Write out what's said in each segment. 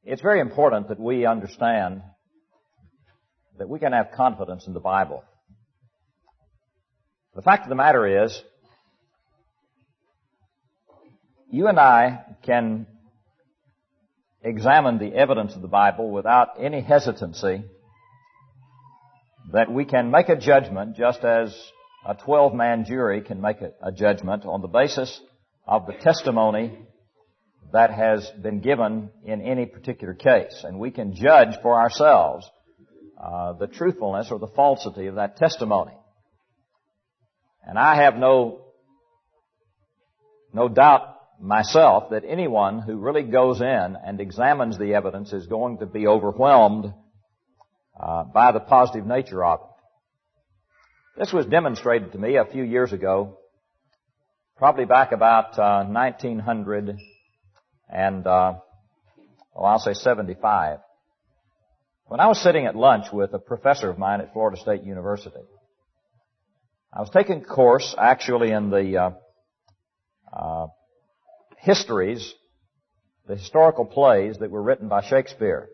It's very important that we understand that we can have confidence in the Bible. The fact of the matter is, you and I can examine the evidence of the Bible without any hesitancy, that we can make a judgment just as a 12-man jury can make a judgment on the basis of the testimony that has been given in any particular case. And we can judge for ourselves the truthfulness or the falsity of that testimony. And I have no doubt myself that anyone who really goes in and examines the evidence is going to be overwhelmed by the positive nature of it. This was demonstrated to me a few years ago, probably back about 1900 and, I'll say 75. When I was sitting at lunch with a professor of mine at Florida State University, I was taking a course actually in the histories, the historical plays that were written by Shakespeare.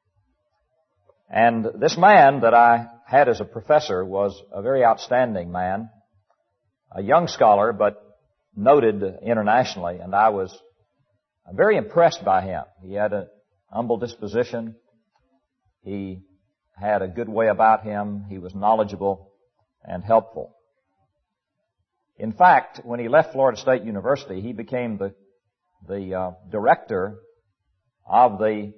And this man that I had as a professor was a very outstanding man, a young scholar, but noted internationally, and I was very impressed by him. He had an humble disposition. He had a good way about him. He was knowledgeable and helpful. In fact, when he left Florida State University, he became the director of the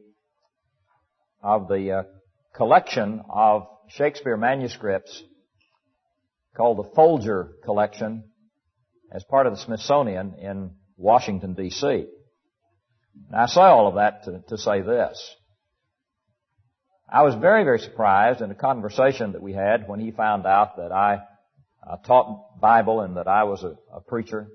collection of Shakespeare manuscripts called the Folger Collection as part of the Smithsonian in Washington, D.C. Now, I say all of that to say this. I was very, very surprised in a conversation that we had when he found out that I taught Bible and that I was a preacher,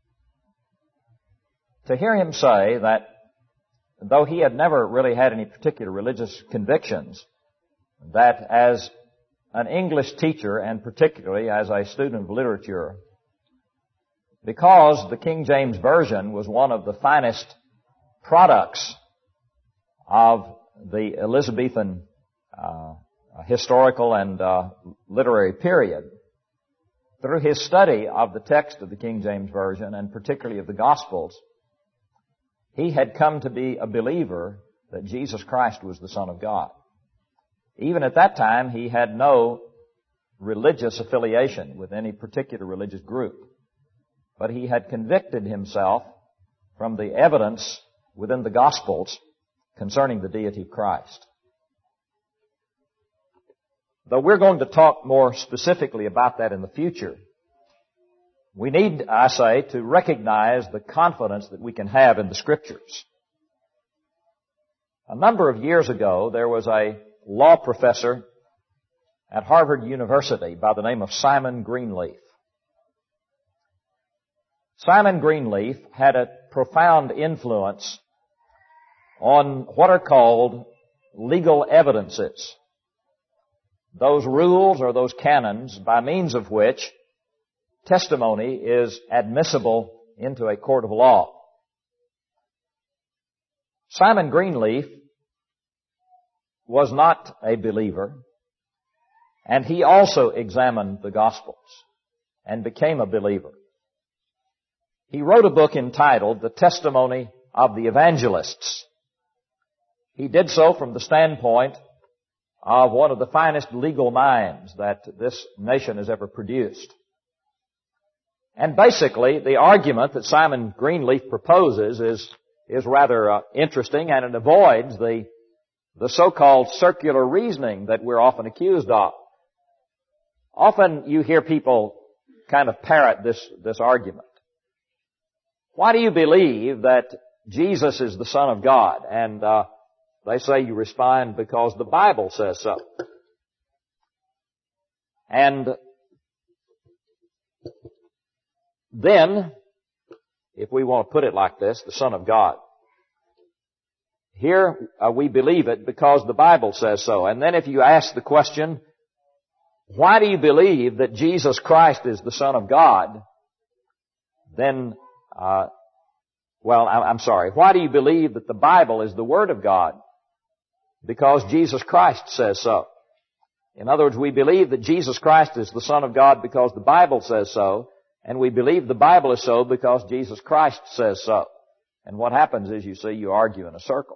to hear him say that though he had never really had any particular religious convictions, that as an English teacher and particularly as a student of literature, because the King James Version was one of the finest products of the Elizabethan historical and literary period, through his study of the text of the King James Version and particularly of the Gospels, he had come to be a believer that Jesus Christ was the Son of God. Even at that time, he had no religious affiliation with any particular religious group, but he had convicted himself from the evidence within the Gospels concerning the deity of Christ. Though we're going to talk more specifically about that in the future, we need, I say, to recognize the confidence that we can have in the Scriptures. A number of years ago, there was a law professor at Harvard University by the name of Simon Greenleaf. Simon Greenleaf had a profound influence on what are called legal evidences. Those rules or those canons by means of which testimony is admissible into a court of law. Simon Greenleaf was not a believer, and he also examined the Gospels and became a believer. He wrote a book entitled The Testimony of the Evangelists. He did so from the standpoint of one of the finest legal minds that this nation has ever produced. And basically, the argument that Simon Greenleaf proposes is rather interesting, and it avoids the so-called circular reasoning that we're often accused of. Often you hear people kind of parrot this argument. Why do you believe that Jesus is the Son of God? And they say you respond because the Bible says so. And then, if we want to put it like this, the Son of God. Here we believe it because the Bible says so. And then if you ask the question, why do you believe that Jesus Christ is the Son of God? Then, why do you believe that the Bible is the Word of God? because Jesus Christ says so. In other words, we believe that Jesus Christ is the Son of God because the Bible says so, and we believe the Bible is so because Jesus Christ says so. And what happens is, you see, you argue in a circle.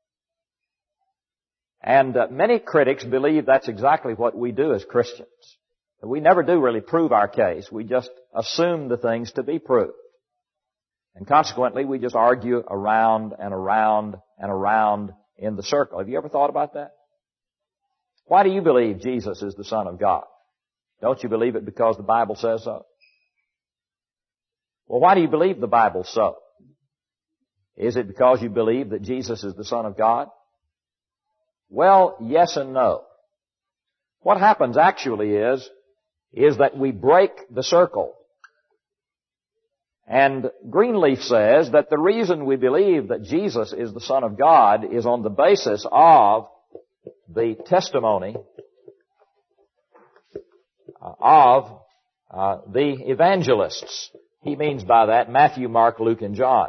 And many critics believe that's exactly what we do as Christians. We never do really prove our case. We just assume the things to be proved. And consequently, we just argue around and around and around in the circle. Have you ever thought about that? Why do you believe Jesus is the Son of God? Don't you believe it because the Bible says so? Well, why do you believe the Bible so? Is it because you believe that Jesus is the Son of God? Well, yes and no. What happens actually is that we break the circle. And Greenleaf says that the reason we believe that Jesus is the Son of God is on the basis of the testimony of the evangelists. He means by that Matthew, Mark, Luke, and John.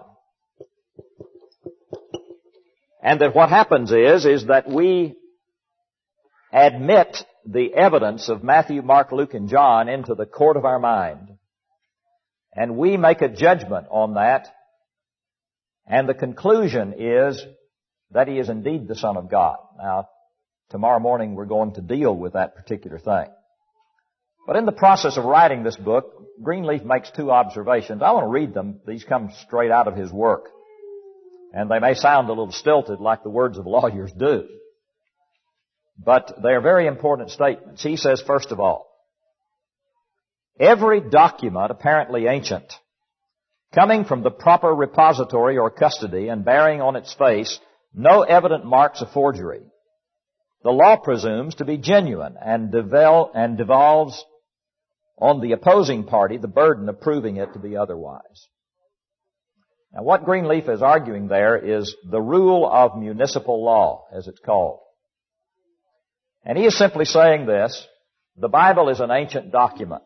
And that what happens is that we admit the evidence of Matthew, Mark, Luke, and John into the court of our mind. And we make a judgment on that. And the conclusion is that He is indeed the Son of God. Now, tomorrow morning we're going to deal with that particular thing. But in the process of writing this book, Greenleaf makes two observations. I want to read them. These come straight out of his work. And they may sound a little stilted like the words of lawyers do. But they are very important statements. He says, first of all, every document apparently ancient, coming from the proper repository or custody and bearing on its face no evident marks of forgery, the law presumes to be genuine and devolves on the opposing party the burden of proving it to be otherwise. Now, what Greenleaf is arguing there is the rule of municipal law, as it's called. And he is simply saying this: the Bible is an ancient document.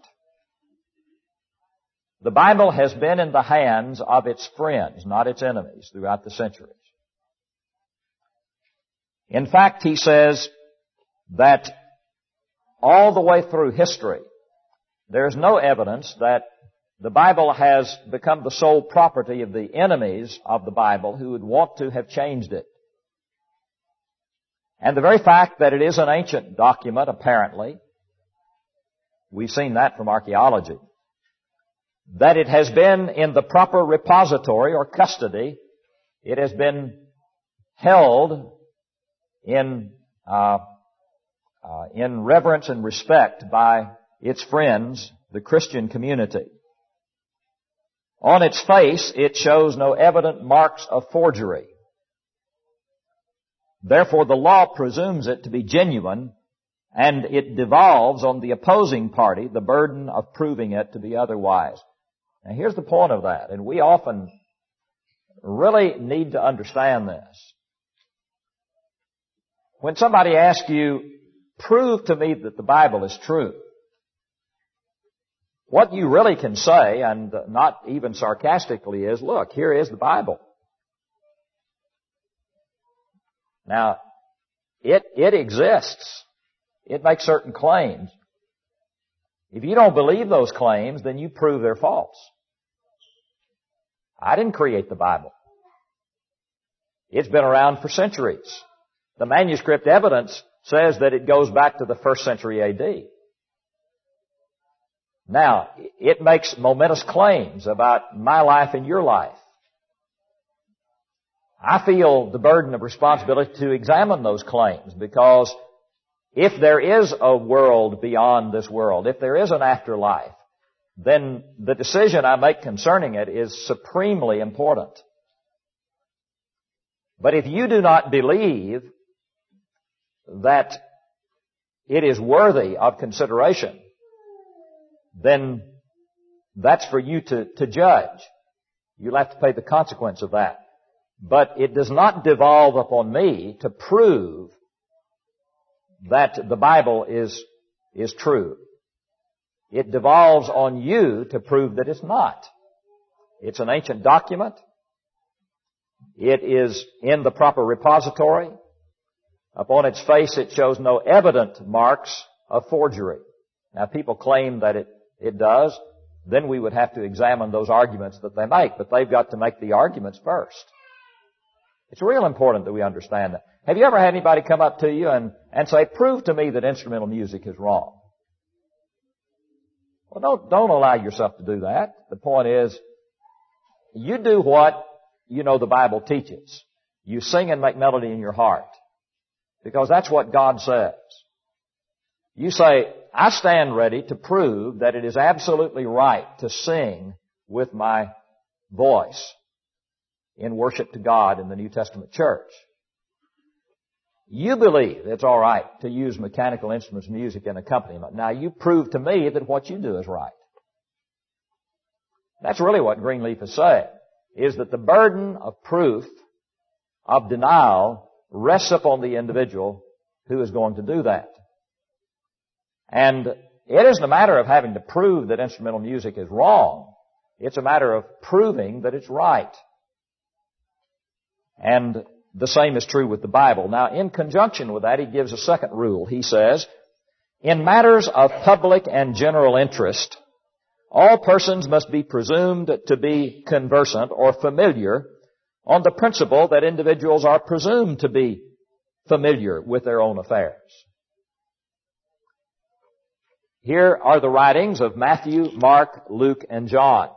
The Bible has been in the hands of its friends, not its enemies, throughout the centuries. In fact, he says that all the way through history, there is no evidence that the Bible has become the sole property of the enemies of the Bible who would want to have changed it. And the very fact that it is an ancient document, apparently, we've seen that from archaeology, that it has been in the proper repository or custody, it has been held in reverence and respect by its friends, the Christian community. On its face, it shows no evident marks of forgery. Therefore, the law presumes it to be genuine, and it devolves on the opposing party the burden of proving it to be otherwise. Now, here's the point of that, and we often really need to understand this. When somebody asks you, prove to me that the Bible is true, what you really can say, and not even sarcastically, is, look, here is the Bible. Now, it exists. It makes certain claims. If you don't believe those claims, then you prove they're false. I didn't create the Bible. It's been around for centuries. The manuscript evidence says that it goes back to the 1st century A.D. Now, it makes momentous claims about my life and your life. I feel the burden of responsibility to examine those claims, because if there is a world beyond this world, if there is an afterlife, then the decision I make concerning it is supremely important. But if you do not believe that it is worthy of consideration, then that's for you to judge. You'll have to pay the consequence of that. But it does not devolve upon me to prove that the Bible is true. It devolves on you to prove that it's not. It's an ancient document. It is in the proper repository. Upon its face, it shows no evident marks of forgery. Now, people claim that it does. Then we would have to examine those arguments that they make, but they've got to make the arguments first. It's real important that we understand that. Have you ever had anybody come up to you and say, prove to me that instrumental music is wrong? Well, don't allow yourself to do that. The point is, you do what you know the Bible teaches. You sing and make melody in your heart. Because that's what God says. You say, I stand ready to prove that it is absolutely right to sing with my voice in worship to God in the New Testament church. You believe it's all right to use mechanical instruments, music, and accompaniment. Now, you prove to me that what you do is right. That's really what Greenleaf is saying, is that the burden of proof, of denial, rests upon the individual who is going to do that. And it isn't a matter of having to prove that instrumental music is wrong. It's a matter of proving that it's right. And the same is true with the Bible. Now, in conjunction with that, he gives a second rule. He says, in matters of public and general interest, all persons must be presumed to be conversant or familiar on the principle that individuals are presumed to be familiar with their own affairs. Here are the writings of Matthew, Mark, Luke, and John.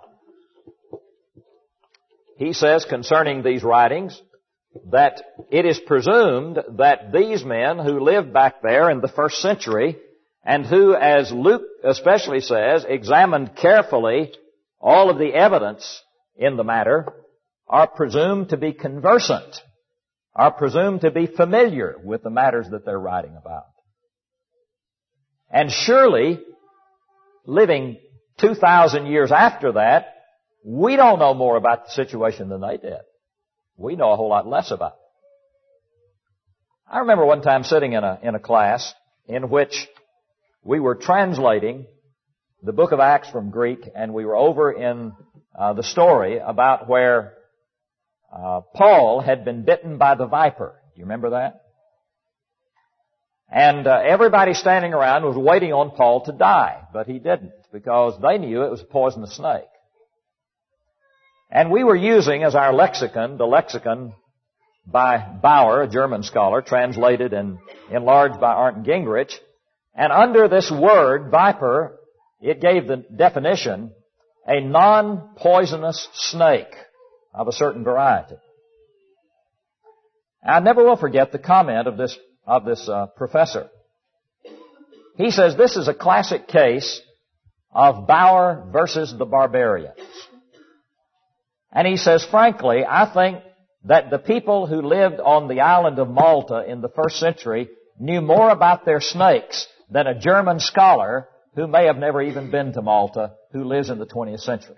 He says concerning these writings that it is presumed that these men who lived back there in the first century and who, as Luke especially says, examined carefully all of the evidence in the matter, are presumed to be conversant, are presumed to be familiar with the matters that they're writing about. And surely, living 2,000 years after that, we don't know more about the situation than they did. We know a whole lot less about it. I remember one time sitting in a class in which we were translating the book of Acts from Greek, and we were over in the story about where Paul had been bitten by the viper. Do you remember that? And everybody standing around was waiting on Paul to die, but he didn't, because they knew it was a poisonous snake. And we were using as our lexicon, the lexicon by Bauer, a German scholar, translated and enlarged by Arndt Gingrich. And under this word, viper, it gave the definition, a non-poisonous snake of a certain variety. I never will forget the comment of this professor. He says this is a classic case of Bauer versus the barbarians. And he says, frankly, I think that the people who lived on the island of Malta in the first century knew more about their snakes than a German scholar who may have never even been to Malta, who lives in the 20th century.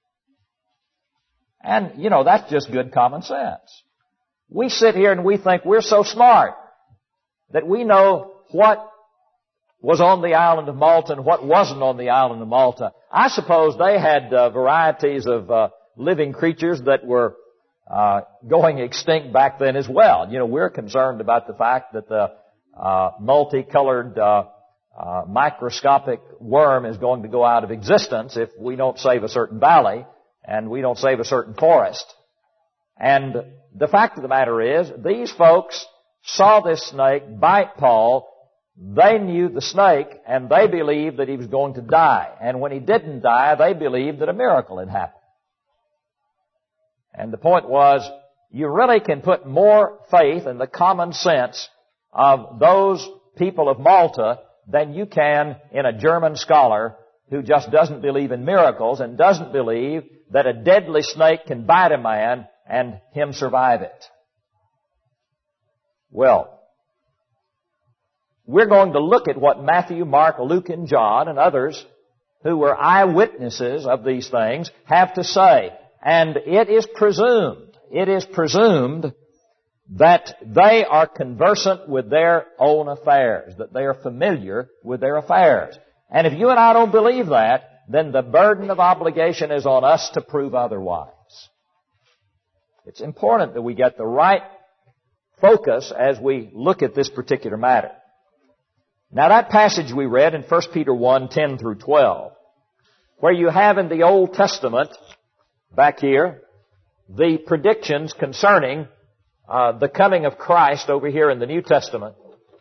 And, that's just good common sense. We sit here and we think we're so smart that we know what was on the island of Malta and what wasn't on the island of Malta. I suppose they had varieties of living creatures that were going extinct back then as well. We're concerned about the fact that the multicolored microscopic worm is going to go out of existence if we don't save a certain valley and we don't save a certain forest. And the fact of the matter is, these folks saw this snake bite Paul. They knew the snake, and they believed that he was going to die. And when he didn't die, they believed that a miracle had happened. And the point was, you really can put more faith in the common sense of those people of Malta than you can in a German scholar who just doesn't believe in miracles and doesn't believe that a deadly snake can bite a man and him survive it. Well, we're going to look at what Matthew, Mark, Luke, and John and others who were eyewitnesses of these things have to say. And it is presumed that they are conversant with their own affairs, that they are familiar with their affairs. And if you and I don't believe that, then the burden of obligation is on us to prove otherwise. It's important that we get the right focus as we look at this particular matter. Now that passage we read in 1 Peter 1, 10 through 12, where you have in the Old Testament, back here, the predictions concerning the coming of Christ over here in the New Testament,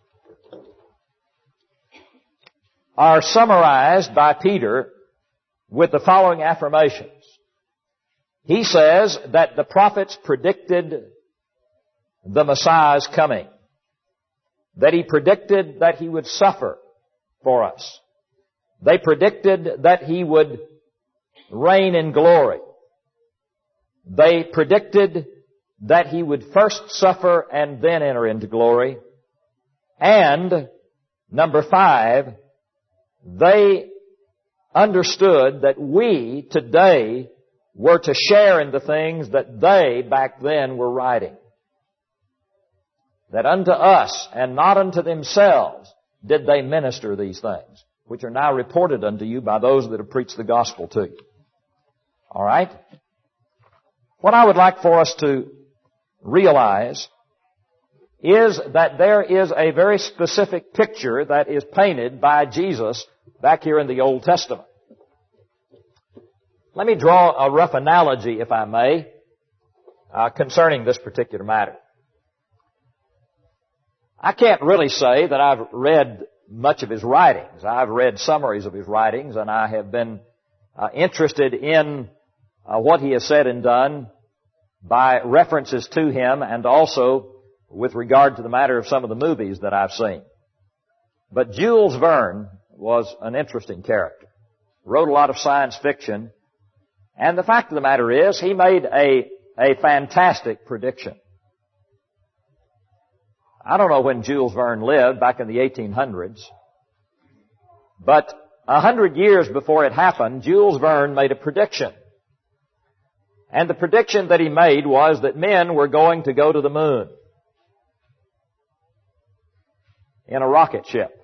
are summarized by Peter with the following affirmations. He says that the prophets predicted the Messiah's coming, that he predicted that he would suffer for us. They predicted that he would reign in glory. They predicted that he would first suffer and then enter into glory. And, number 5, they understood that we today were to share in the things that they back then were writing. That unto us and not unto themselves did they minister these things, which are now reported unto you by those that have preached the gospel to you. All right? What I would like for us to realize is that there is a very specific picture that is painted by Jesus back here in the Old Testament. Let me draw a rough analogy, if I may, concerning this particular matter. I can't really say that I've read much of his writings. I've read summaries of his writings, and I have been interested in what he has said and done by references to him, and also with regard to the matter of some of the movies that I've seen. But Jules Verne was an interesting character. Wrote a lot of science fiction, and the fact of the matter is, he made a fantastic prediction. I don't know when Jules Verne lived, back in the 1800s, but 100 years before it happened, Jules Verne made a prediction. And the prediction that he made was that men were going to go to the moon in a rocket ship.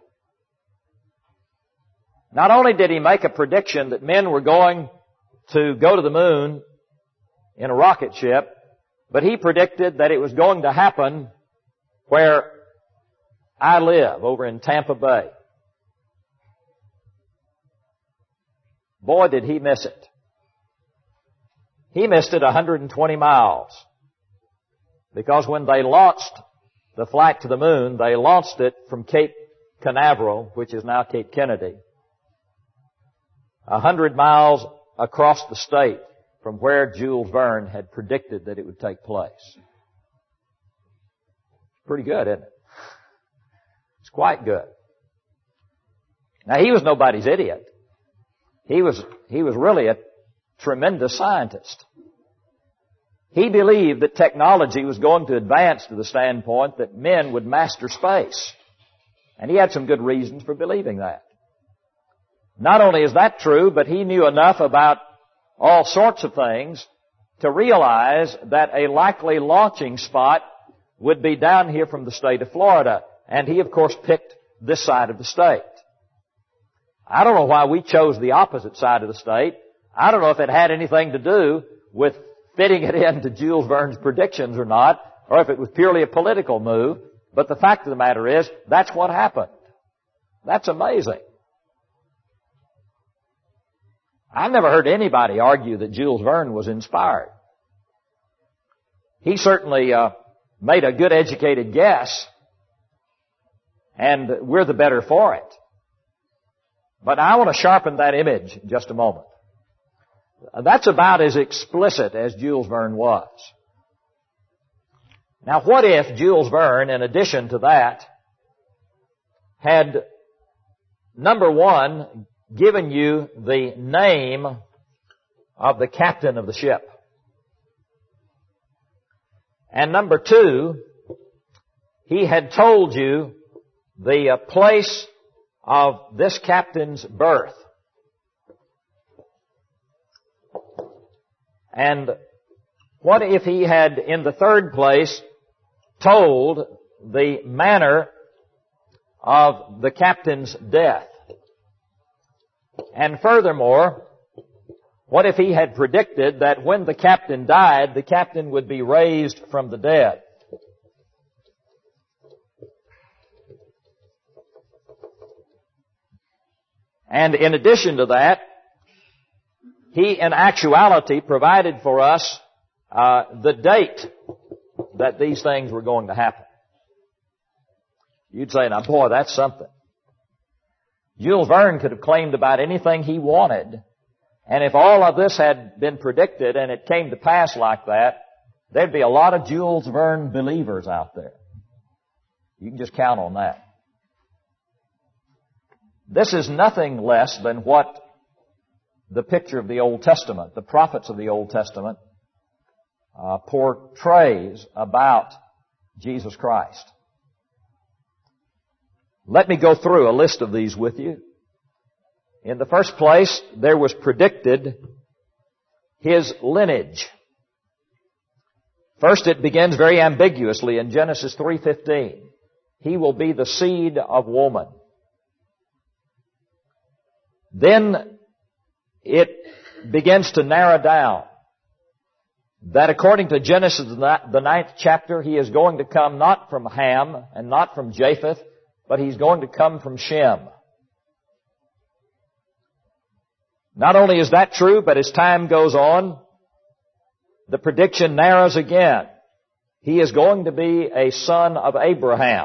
Not only did he make a prediction that men were going to go to the moon in a rocket ship, but he predicted that it was going to happen where I live, over in Tampa Bay. Boy, did he miss it. He missed it 120 miles. Because when they launched the flight to the moon, they launched it from Cape Canaveral, which is now Cape Kennedy, 100 miles across the state from where Jules Verne had predicted that it would take place. Pretty good, isn't it? It's quite good. Now, he was nobody's idiot. He was really a tremendous scientist. He believed that technology was going to advance to the standpoint that men would master space. And he had some good reasons for believing that. Not only is that true, but he knew enough about all sorts of things to realize that a likely launching spot would be down here from the state of Florida. And he, of course, picked this side of the state. I don't know why we chose the opposite side of the state. I don't know if it had anything to do with fitting it into Jules Verne's predictions or not, or if it was purely a political move. But the fact of the matter is, that's what happened. That's amazing. I never heard anybody argue that Jules Verne was inspired. He certainly made a good educated guess, and we're the better for it. But I want to sharpen that image in just a moment. That's about as explicit as Jules Verne was. Now, what if Jules Verne, in addition to that, had, number one, given you the name of the captain of the ship? And number two, he had told you the place of this captain's birth. And what if he had, in the third place, told the manner of the captain's death? And furthermore, what if he had predicted that when the captain died, the captain would be raised from the dead? And in addition to that, He in actuality provided for us the date that these things were going to happen. You'd say, now boy, that's something. Jules Verne could have claimed about anything he wanted, and if all of this had been predicted and it came to pass like that, there'd be a lot of Jules Verne believers out there. You can just count on that. This is nothing less than what the picture of the Old Testament, the prophets of the Old Testament, portrays about Jesus Christ. Let me go through a list of these with you. In the first place, there was predicted His lineage. First, it begins very ambiguously in Genesis 3:15. He will be the seed of woman. Then it begins to narrow down that according to Genesis, the 9th chapter, He is going to come not from Ham and not from Japheth, but He's going to come from Shem. Not only is that true, but as time goes on, the prediction narrows again. He is going to be a son of Abraham.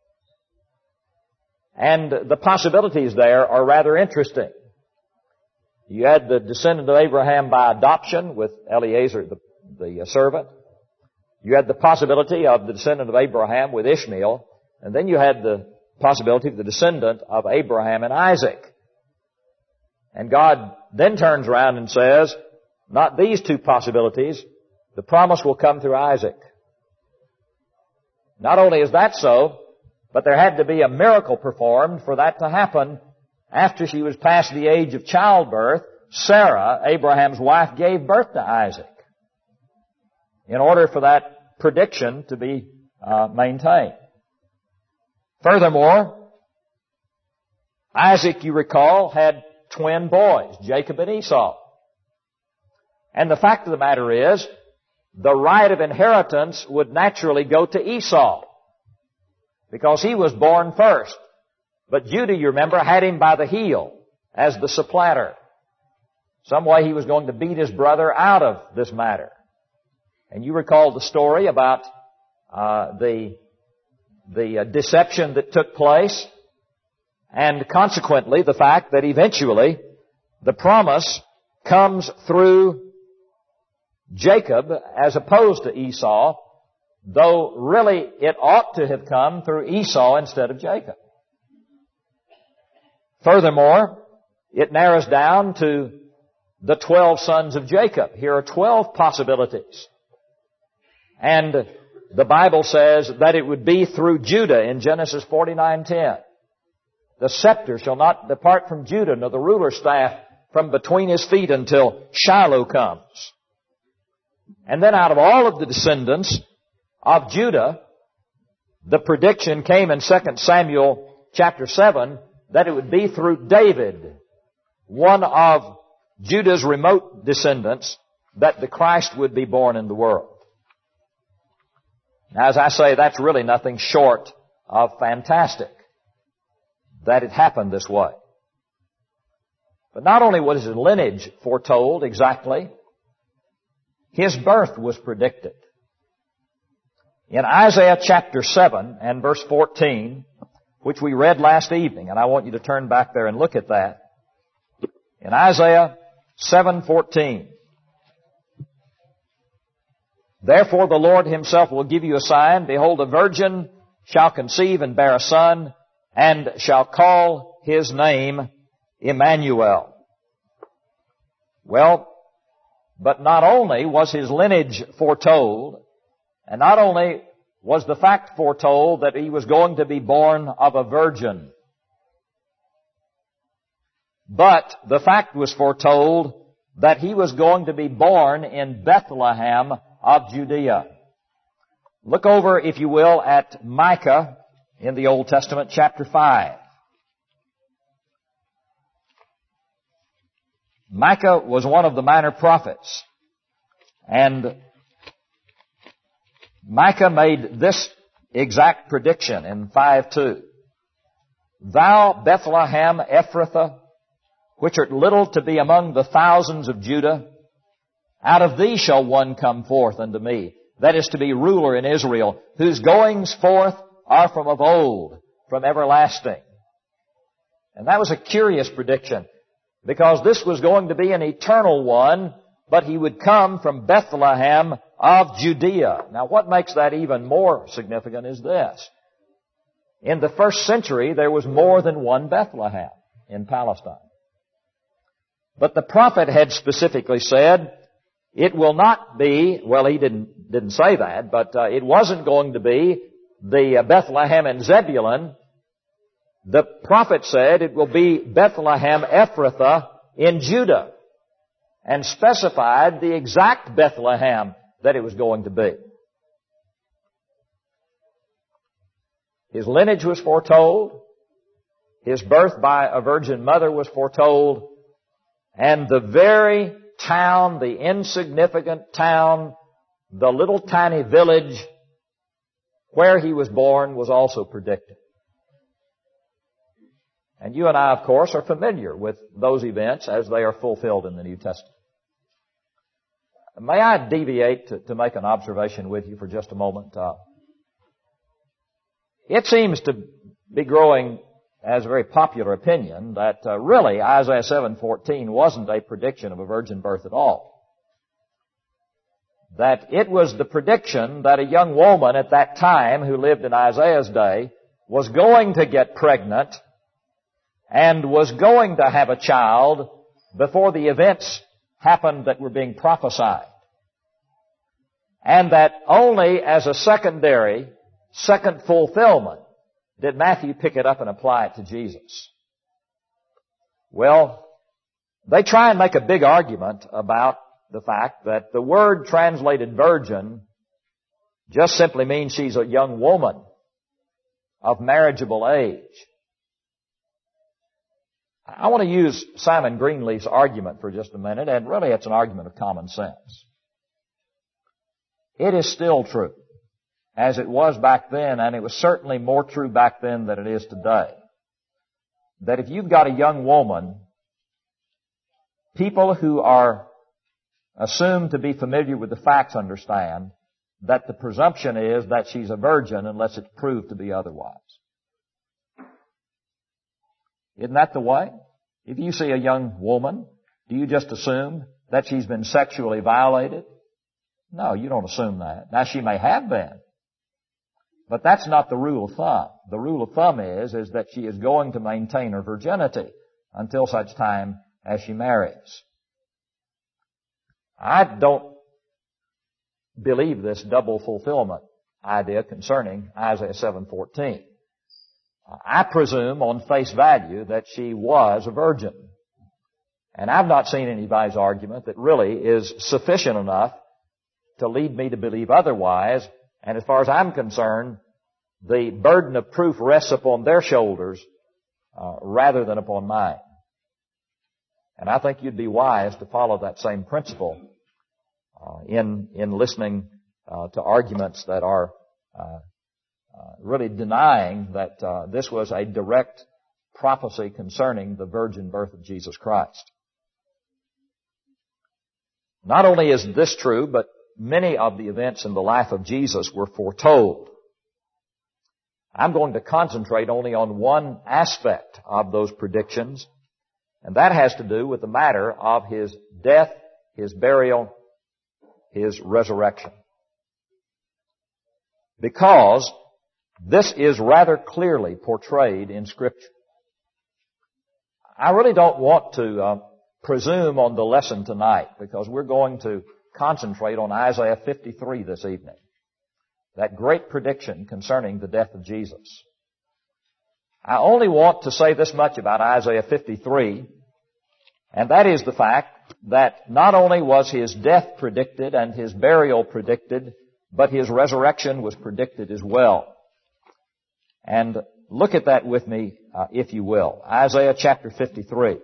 And the possibilities there are rather interesting. You had the descendant of Abraham by adoption with Eliezer, the servant. You had the possibility of the descendant of Abraham with Ishmael. And then you had the possibility of the descendant of Abraham and Isaac. And God then turns around and says, not these two possibilities, the promise will come through Isaac. Not only is that so, but there had to be a miracle performed for that to happen. After she was past the age of childbirth, Sarah, Abraham's wife, gave birth to Isaac in order for that prediction to be maintained. Furthermore, Isaac, you recall, had twin boys, Jacob and Esau. And the fact of the matter is, the right of inheritance would naturally go to Esau because he was born first. But Judah, you remember, had him by the heel as the supplanter. Some way he was going to beat his brother out of this matter. And you recall the story about the deception that took place, and consequently the fact that eventually the promise comes through Jacob as opposed to Esau, though really it ought to have come through Esau instead of Jacob. Furthermore, it narrows down to the 12 sons of Jacob. Here are 12 possibilities. And the Bible says that it would be through Judah in Genesis 49:10. The scepter shall not depart from Judah, nor the ruler's staff from between his feet until Shiloh comes. And then out of all of the descendants of Judah, the prediction came in 2 Samuel chapter 7 that it would be through David, one of Judah's remote descendants, that the Christ would be born in the world. Now, as I say, that's really nothing short of fantastic that it happened this way. But not only was his lineage foretold exactly, his birth was predicted. In Isaiah chapter 7 and verse 14, which we read last evening, and I want you to turn back there and look at that. In Isaiah 7:14, therefore the Lord Himself will give you a sign. Behold, a virgin shall conceive and bear a son, and shall call His name Emmanuel. Well, but not only was his lineage foretold, and not only was the fact foretold that he was going to be born of a virgin, but the fact was foretold that he was going to be born in Bethlehem of Judea. Look over, if you will, at Micah in the Old Testament, chapter 5. Micah was one of the minor prophets, and Micah made this exact prediction in 5:2. Thou, Bethlehem Ephrathah, which art little to be among the thousands of Judah, out of thee shall one come forth unto me, that is to be ruler in Israel, whose goings forth are from of old, from everlasting. And that was a curious prediction, because this was going to be an eternal one, but he would come from Bethlehem of Judea. Now, what makes that even more significant is this. In the first century, there was more than one Bethlehem in Palestine. But the prophet had specifically said, it will not be, well, he didn't say that, but it wasn't going to be the Bethlehem in Zebulun. The prophet said it will be Bethlehem Ephrathah in Judah, and specified the exact Bethlehem that it was going to be. His lineage was foretold. His birth by a virgin mother was foretold. And the very town, the insignificant town, the little tiny village where he was born was also predicted. And you and I, of course, are familiar with those events as they are fulfilled in the New Testament. May I deviate to make an observation with you for just a moment? It seems to be growing as a very popular opinion that really Isaiah 7:14 wasn't a prediction of a virgin birth at all. That it was the prediction that a young woman at that time who lived in Isaiah's day was going to get pregnant and was going to have a child before the events happened that were being prophesied. And that only as a second fulfillment did Matthew pick it up and apply it to Jesus. Well, they try and make a big argument about the fact that the word translated virgin just simply means she's a young woman of marriageable age. I want to use Simon Greenleaf's argument for just a minute, and really it's an argument of common sense. It is still true, as it was back then, and it was certainly more true back then than it is today, that if you've got a young woman, people who are assumed to be familiar with the facts understand that the presumption is that she's a virgin unless it's proved to be otherwise. Isn't that the way? If you see a young woman, do you just assume that she's been sexually violated? No, you don't assume that. Now, she may have been, but that's not the rule of thumb. The rule of thumb is that she is going to maintain her virginity until such time as she marries. I don't believe this double fulfillment idea concerning Isaiah 7:14. I presume on face value that she was a virgin. And I've not seen anybody's argument that really is sufficient enough to lead me to believe otherwise. And as far as I'm concerned, the burden of proof rests upon their shoulders rather than upon mine. And I think you'd be wise to follow that same principle in listening to arguments that are really denying that this was a direct prophecy concerning the virgin birth of Jesus Christ. Not only is this true, but many of the events in the life of Jesus were foretold. I'm going to concentrate only on one aspect of those predictions, and that has to do with the matter of His death, His burial, His resurrection. Because this is rather clearly portrayed in Scripture. I really don't want to presume on the lesson tonight, because we're going to concentrate on Isaiah 53 this evening. That great prediction concerning the death of Jesus. I only want to say this much about Isaiah 53, and that is the fact that not only was His death predicted and His burial predicted, but His resurrection was predicted as well. And look at that with me, if you will. Isaiah chapter 53.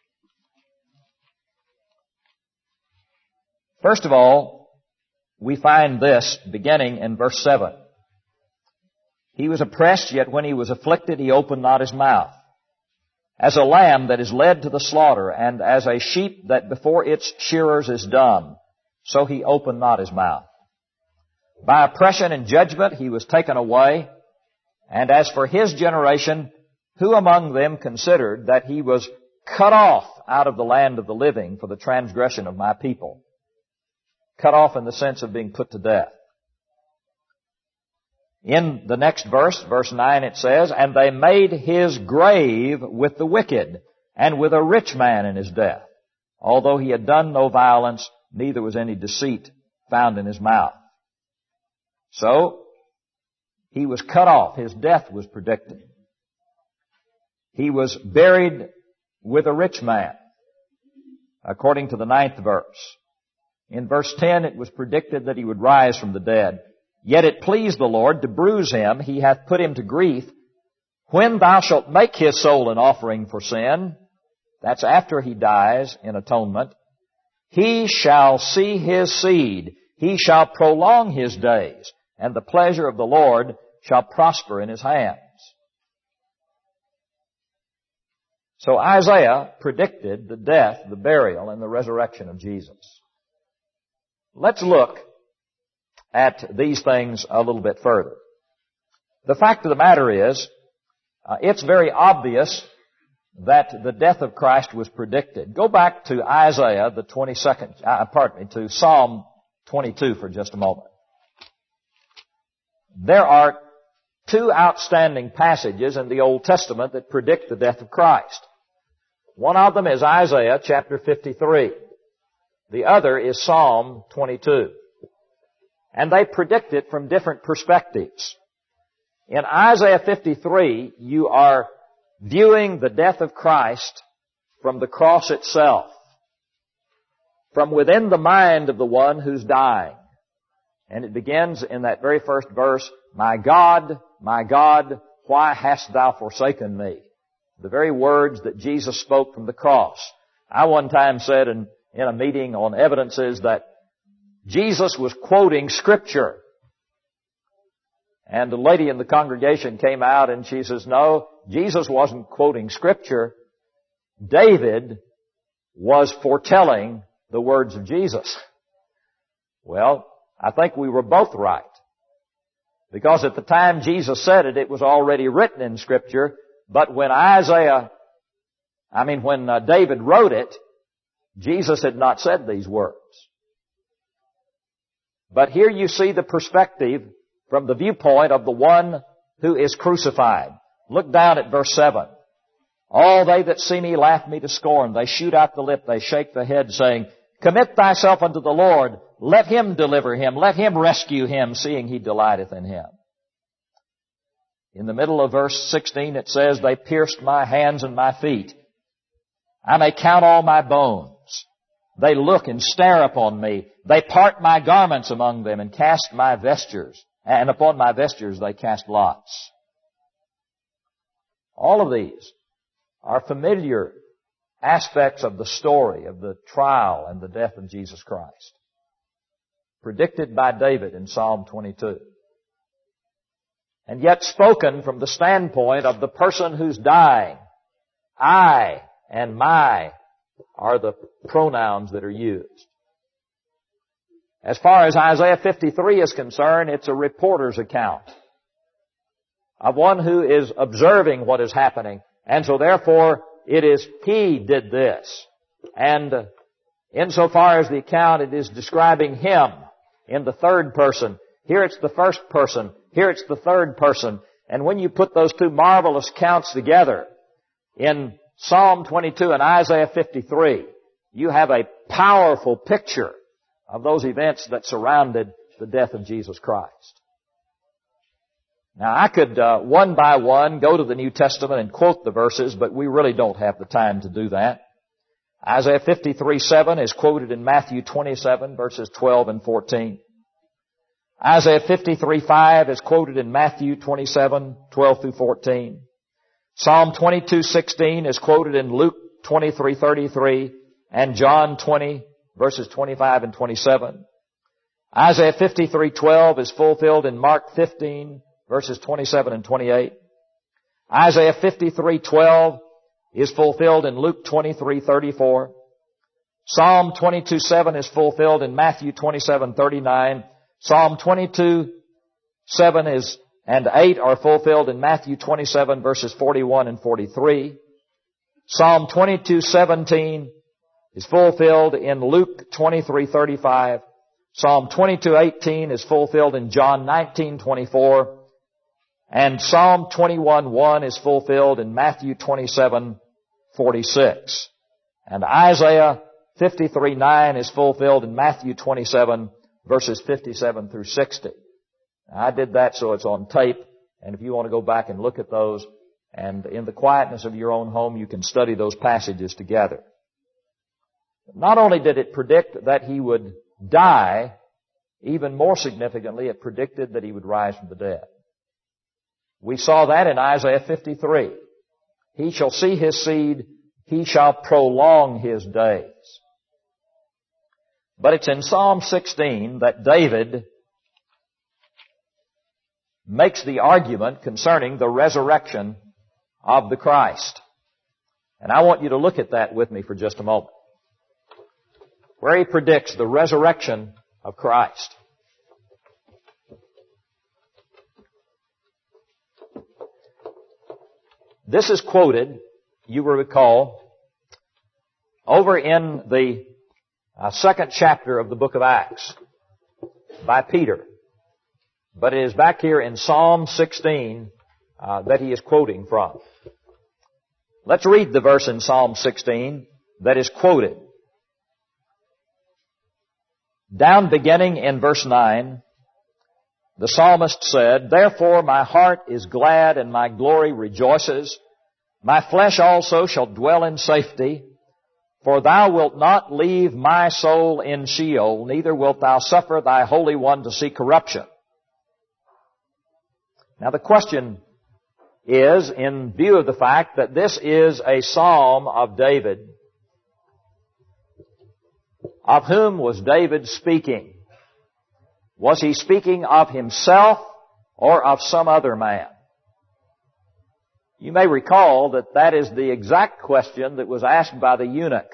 First of all, we find this beginning in verse 7. He was oppressed, yet when He was afflicted, He opened not His mouth. As a lamb that is led to the slaughter, and as a sheep that before its shearers is dumb, so he opened not his mouth. By oppression and judgment he was taken away. And as for his generation, who among them considered that he was cut off out of the land of the living for the transgression of my people? Cut off in the sense of being put to death. In the next verse, verse 9, it says, and they made his grave with the wicked, and with a rich man in his death, although he had done no violence, neither was any deceit found in his mouth. So, he was cut off. His death was predicted. He was buried with a rich man, according to the 9th verse. In verse 10, it was predicted that he would rise from the dead. Yet it pleased the Lord to bruise him. He hath put him to grief. When thou shalt make his soul an offering for sin, that's after he dies in atonement, he shall see his seed. He shall prolong his days, and the pleasure of the Lord shall prosper in his hands. So Isaiah predicted the death, the burial, and the resurrection of Jesus. Let's look at these things a little bit further. The fact of the matter is, it's very obvious that the death of Christ was predicted. Go back to Isaiah, to Psalm 22 for just a moment. There are two outstanding passages in the Old Testament that predict the death of Christ. One of them is Isaiah chapter 53. The other is Psalm 22. And they predict it from different perspectives. In Isaiah 53, you are viewing the death of Christ from the cross itself, from within the mind of the one who's dying. And it begins in that very first verse, my God, why hast thou forsaken me? The very words that Jesus spoke from the cross. I one time said in a meeting on evidences that Jesus was quoting Scripture. And a lady in the congregation came out and she says, no, Jesus wasn't quoting Scripture. David was foretelling the words of Jesus. Well, I think we were both right. Because at the time Jesus said it, it was already written in Scripture. But when David wrote it, Jesus had not said these words. But here you see the perspective from the viewpoint of the one who is crucified. Look down at verse 7. All they that see me laugh me to scorn. They shoot out the lip, they shake the head, saying, commit thyself unto the Lord. Let him deliver him. Let him rescue him, seeing he delighteth in him. In the middle of verse 16 it says, they pierced my hands and my feet. I may count all my bones. They look and stare upon me. They part my garments among them and cast my vestures. And upon my vestures they cast lots. All of these are familiar aspects of the story of the trial and the death of Jesus Christ, predicted by David in Psalm 22. And yet spoken from the standpoint of the person who's dying. I and my are the pronouns that are used. As far as Isaiah 53 is concerned, it's a reporter's account of one who is observing what is happening. And so therefore, it is he did this. And insofar as the account, it is describing him in the third person. Here it's the first person. Here it's the third person. And when you put those two marvelous accounts together in Psalm 22 and Isaiah 53, you have a powerful picture of those events that surrounded the death of Jesus Christ. Now, I could one by one go to the New Testament and quote the verses, but we really don't have the time to do that. Isaiah 53:7 is quoted in Matthew 27, verses 12 and 14. Isaiah 53:5 is quoted in Matthew 27, 12 through 14. Psalm 22:16 is quoted in Luke 23:33 and John 20, verses 25 and 27. Isaiah 53:12 is fulfilled in Mark 15, verses 27 and 28. Isaiah 53:12 is fulfilled in Luke 23:34. Psalm 22:7 is fulfilled in Matthew 27:39. Psalm 22:7 and 8 are fulfilled in Matthew 27 verses 41 and 43. Psalm 22:17 is fulfilled in Luke 23:35. Psalm 22:18 is fulfilled in John 19:24. And Psalm 21:1 is fulfilled in Matthew 27:46. And Isaiah 53:9 is fulfilled in Matthew 27 verses 57 through 60. Now, I did that so it's on tape, and if you want to go back and look at those, and in the quietness of your own home, you can study those passages together. Not only did it predict that he would die, even more significantly, it predicted that he would rise from the dead. We saw that in Isaiah 53. He shall see his seed, he shall prolong his days. But it's in Psalm 16 that David makes the argument concerning the resurrection of the Christ. And I want you to look at that with me for just a moment, where he predicts the resurrection of Christ. This is quoted, you will recall, over in the second chapter of the book of Acts by Peter. But it is back here in Psalm 16 that he is quoting from. Let's read the verse in Psalm 16 that is quoted. Down beginning in verse 9, the psalmist said, "Therefore my heart is glad and my glory rejoices. My flesh also shall dwell in safety. For thou wilt not leave my soul in Sheol, neither wilt thou suffer thy Holy One to see corruption." Now the question is, in view of the fact that this is a psalm of David, of whom was David speaking? Was he speaking of himself or of some other man? You may recall that that is the exact question that was asked by the eunuch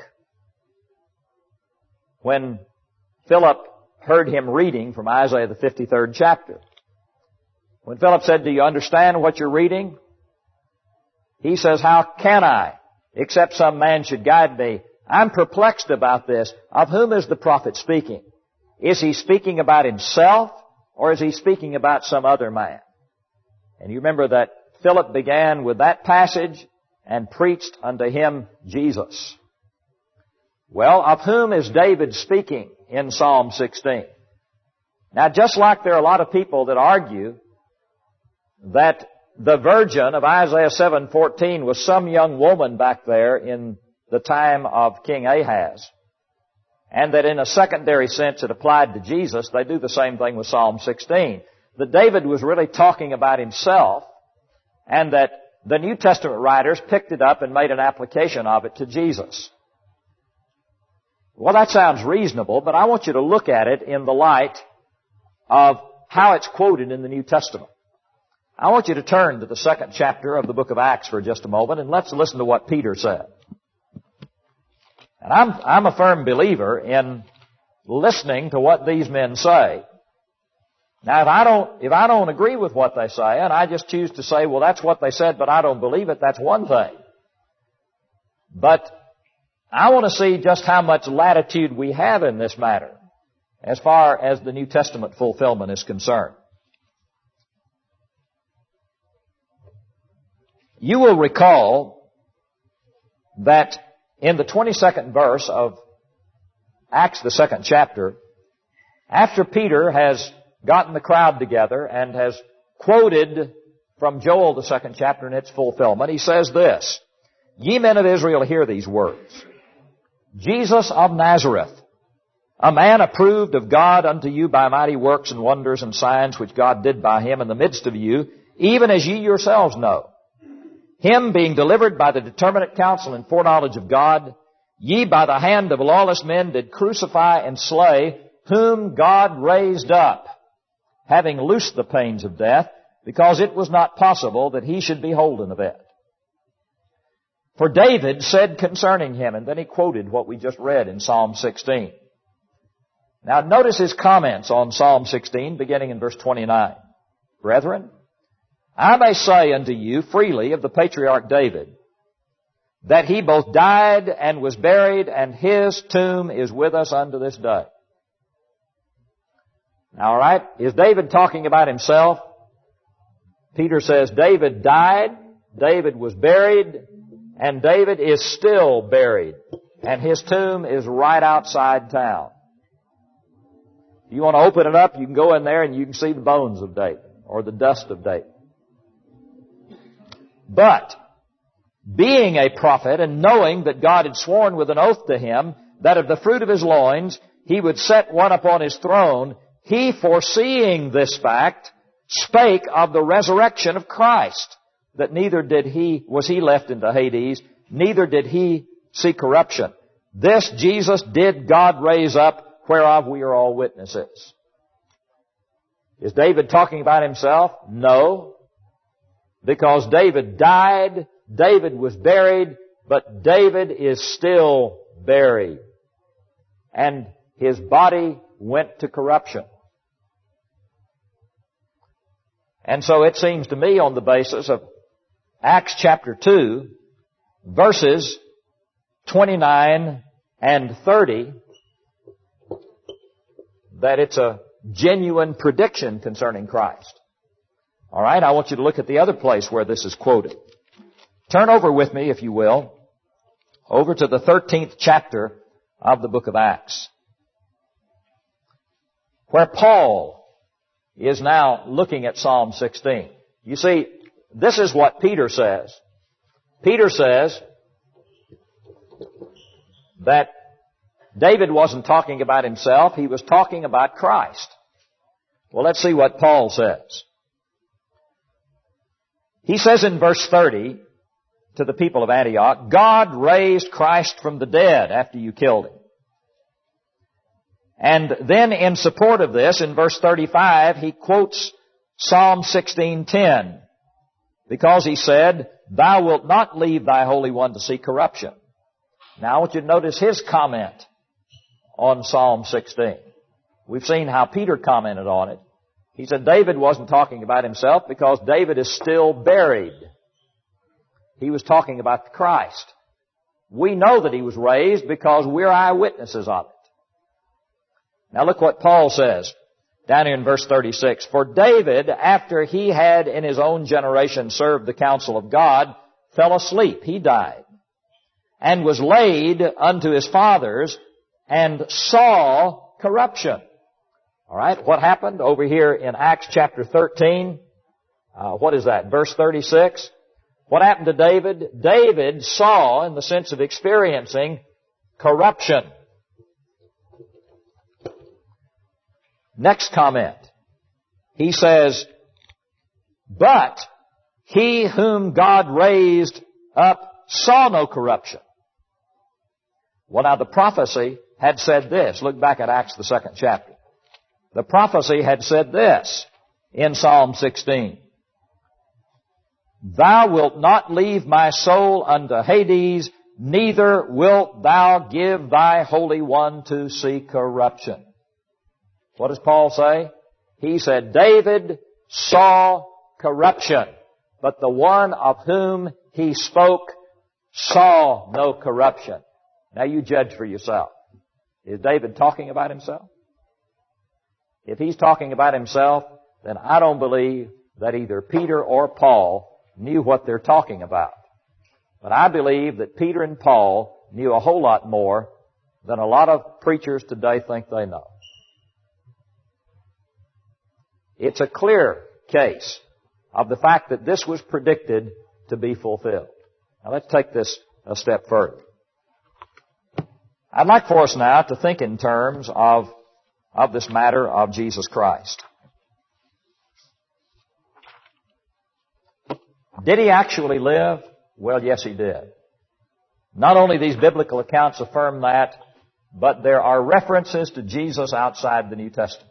when Philip heard him reading from Isaiah the 53rd chapter. When Philip said, "Do you understand what you're reading?" He says, "How can I, except some man should guide me? I'm perplexed about this. Of whom is the prophet speaking? Is he speaking about himself, or is he speaking about some other man?" And you remember that Philip began with that passage and preached unto him Jesus. Well, of whom is David speaking in Psalm 16? Now, just like there are a lot of people that argue that the virgin of Isaiah 7:14 was some young woman back there in the time of King Ahaz, and that in a secondary sense it applied to Jesus, they do the same thing with Psalm 16. That David was really talking about himself, and that the New Testament writers picked it up and made an application of it to Jesus. Well, that sounds reasonable, but I want you to look at it in the light of how it's quoted in the New Testament. I want you to turn to the second chapter of the book of Acts for just a moment, and let's listen to what Peter said. And I'm a firm believer in listening to what these men say. Now, if I don't agree with what they say, and I just choose to say, well, that's what they said, but I don't believe it, that's one thing. But I want to see just how much latitude we have in this matter as far as the New Testament fulfillment is concerned. You will recall that in the 22nd verse of Acts, the second chapter, after Peter has gotten the crowd together and has quoted from Joel, the second chapter, and its fulfillment, he says this, "Ye men of Israel, hear these words. Jesus of Nazareth, a man approved of God unto you by mighty works and wonders and signs which God did by him in the midst of you, even as ye yourselves know. Him being delivered by the determinate counsel and foreknowledge of God, ye by the hand of lawless men did crucify and slay, whom God raised up, having loosed the pains of death, because it was not possible that he should be holden of it. For David said concerning him, and then he quoted what we just read in Psalm 16. Now notice his comments on Psalm 16, beginning in verse 29. Brethren, I may say unto you freely of the patriarch David, that he both died and was buried, and his tomb is with us unto this day. Now, all right, is David talking about himself? Peter says David died, David was buried, and David is still buried, and his tomb is right outside town. If you want to open it up, you can go in there and you can see the bones of David, or the dust of David. But, being a prophet and knowing that God had sworn with an oath to him that of the fruit of his loins he would set one upon his throne, he, foreseeing this fact, spake of the resurrection of Christ, that neither was he left into Hades, neither did he see corruption. This Jesus did God raise up, whereof we are all witnesses. Is David talking about himself? No. Because David died, David was buried, but David is still buried. And his body went to corruption. And so it seems to me, on the basis of Acts chapter 2, verses 29 and 30, that it's a genuine prediction concerning Christ. All right, I want you to look at the other place where this is quoted. Turn over with me, if you will, over to the 13th chapter of the book of Acts, where Paul is now looking at Psalm 16. You see, this is what Peter says. Peter says that David wasn't talking about himself, he was talking about Christ. Well, let's see what Paul says. He says in verse 30 to the people of Antioch, God raised Christ from the dead after you killed him. And then in support of this, in verse 35, he quotes Psalm 16:10, because he said, Thou wilt not leave thy Holy One to see corruption. Now I want you to notice his comment on Psalm 16. We've seen how Peter commented on it. He said David wasn't talking about himself because David is still buried. He was talking about Christ. We know that he was raised because we're eyewitnesses of it. Now look what Paul says down here in verse 36. For David, after he had in his own generation served the counsel of God, fell asleep. He died. And was laid unto his fathers and saw corruption. All right, what happened over here in Acts chapter 13? What is that? Verse 36. What happened to David? David saw, in the sense of experiencing, corruption. Next comment. He says, But he whom God raised up saw no corruption. Well, now the prophecy had said this. Look back at Acts, the 2nd chapter. The prophecy had said this in Psalm 16. Thou wilt not leave my soul unto Hades, neither wilt thou give thy Holy One to see corruption. What does Paul say? He said, David saw corruption, but the one of whom he spoke saw no corruption. Now you judge for yourself. Is David talking about himself? If he's talking about himself, then I don't believe that either Peter or Paul knew what they're talking about. But I believe that Peter and Paul knew a whole lot more than a lot of preachers today think they know. It's a clear case of the fact that this was predicted to be fulfilled. Now let's take this a step further. I'd like for us now to think in terms of this matter of Jesus Christ. Did he actually live? Well, yes, he did. Not only these biblical accounts affirm that, but there are references to Jesus outside the New Testament.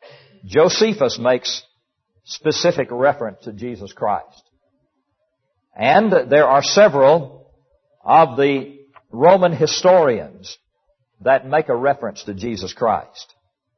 Josephus makes specific reference to Jesus Christ. And there are several of the Roman historians that make a reference to Jesus Christ.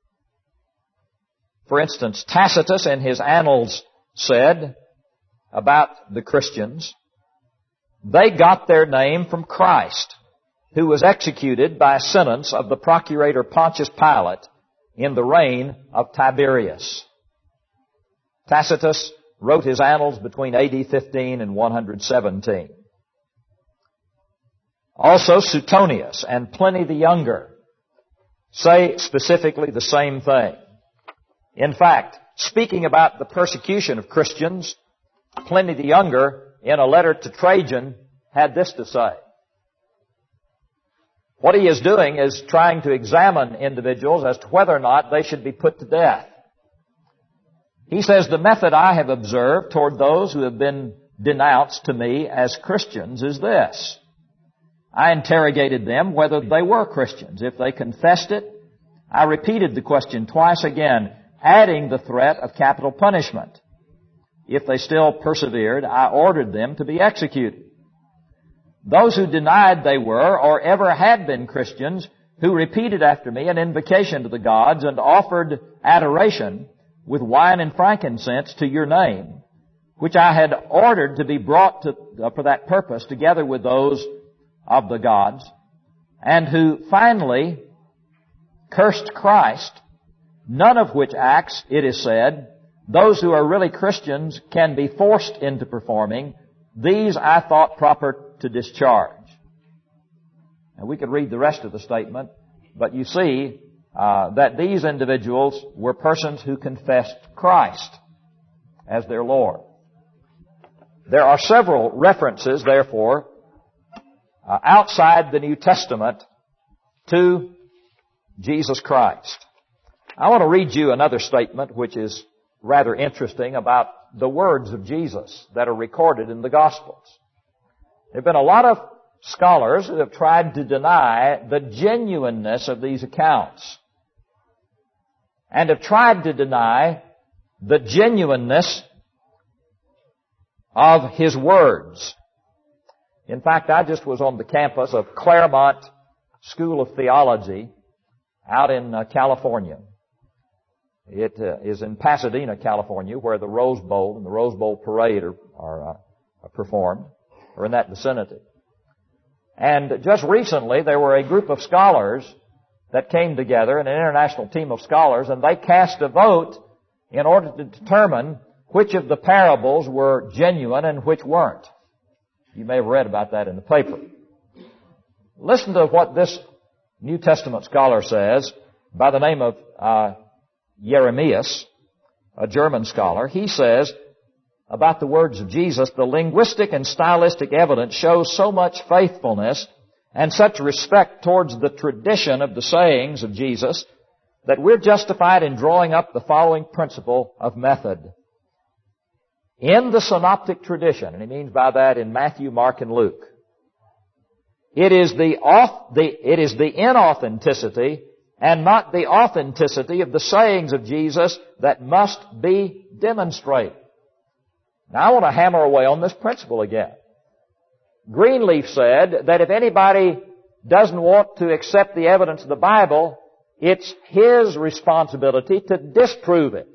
For instance, Tacitus in his Annals said about the Christians, they got their name from Christ, who was executed by sentence of the procurator Pontius Pilate in the reign of Tiberius. Tacitus wrote his Annals between AD 15 and 117. Also, Suetonius and Pliny the Younger say specifically the same thing. In fact, speaking about the persecution of Christians, Pliny the Younger, in a letter to Trajan, had this to say. What he is doing is trying to examine individuals as to whether or not they should be put to death. He says, the method I have observed toward those who have been denounced to me as Christians is this. I interrogated them whether they were Christians. If they confessed it, I repeated the question twice again, adding the threat of capital punishment. If they still persevered, I ordered them to be executed. Those who denied they were or ever had been Christians, who repeated after me an invocation to the gods and offered adoration with wine and frankincense to your name, which I had ordered to be brought for that purpose together with those of the gods, and who finally cursed Christ, none of which acts, it is said, those who are really Christians can be forced into performing. These I thought proper to discharge. And we could read the rest of the statement, but you see that these individuals were persons who confessed Christ as their Lord. There are several references, therefore, outside the New Testament to Jesus Christ. I want to read you another statement which is rather interesting about the words of Jesus that are recorded in the Gospels. There have been a lot of scholars who have tried to deny the genuineness of these accounts and have tried to deny the genuineness of His words. In fact, I just was on the campus of Claremont School of Theology out in California. It is in Pasadena, California, where the Rose Bowl and the Rose Bowl Parade are performed, or in that vicinity. And just recently, there were a group of scholars that came together, an international team of scholars, and they cast a vote in order to determine which of the parables were genuine and which weren't. You may have read about that in the paper. Listen to what this New Testament scholar says by the name of Jeremias, a German scholar. He says about the words of Jesus, the linguistic and stylistic evidence shows so much faithfulness and such respect towards the tradition of the sayings of Jesus that we're justified in drawing up the following principle of method. In the synoptic tradition, and he means by that in Matthew, Mark, and Luke, it is the inauthenticity and not the authenticity of the sayings of Jesus that must be demonstrated. Now I want to hammer away on this principle again. Greenleaf said that if anybody doesn't want to accept the evidence of the Bible, it's his responsibility to disprove it.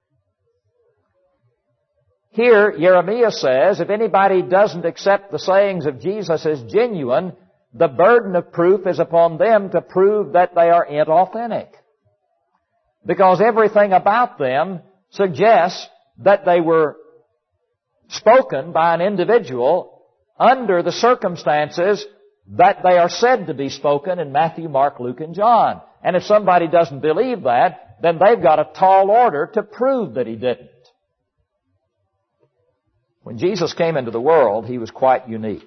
Here, Jeremias says, if anybody doesn't accept the sayings of Jesus as genuine, the burden of proof is upon them to prove that they are inauthentic. Because everything about them suggests that they were spoken by an individual under the circumstances that they are said to be spoken in Matthew, Mark, Luke, and John. And if somebody doesn't believe that, then they've got a tall order to prove that he didn't. When Jesus came into the world, he was quite unique.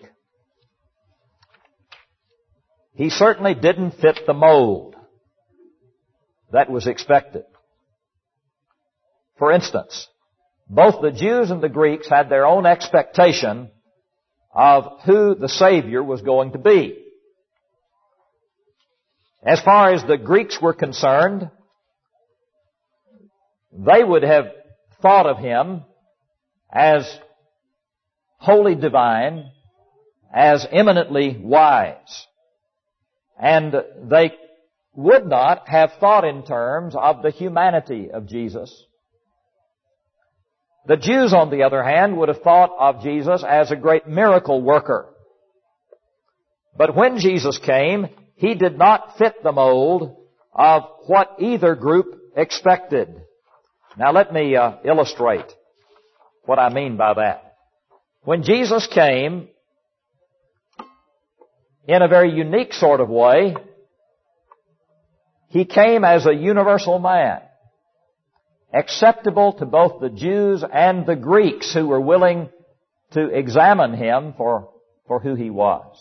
He certainly didn't fit the mold that was expected. For instance, both the Jews and the Greeks had their own expectation of who the Savior was going to be. As far as the Greeks were concerned, they would have thought of him as wholly divine, as eminently wise. And they would not have thought in terms of the humanity of Jesus. The Jews, on the other hand, would have thought of Jesus as a great miracle worker. But when Jesus came, He did not fit the mold of what either group expected. Now let me illustrate what I mean by that. When Jesus came, in a very unique sort of way, He came as a universal man, acceptable to both the Jews and the Greeks who were willing to examine Him for who He was.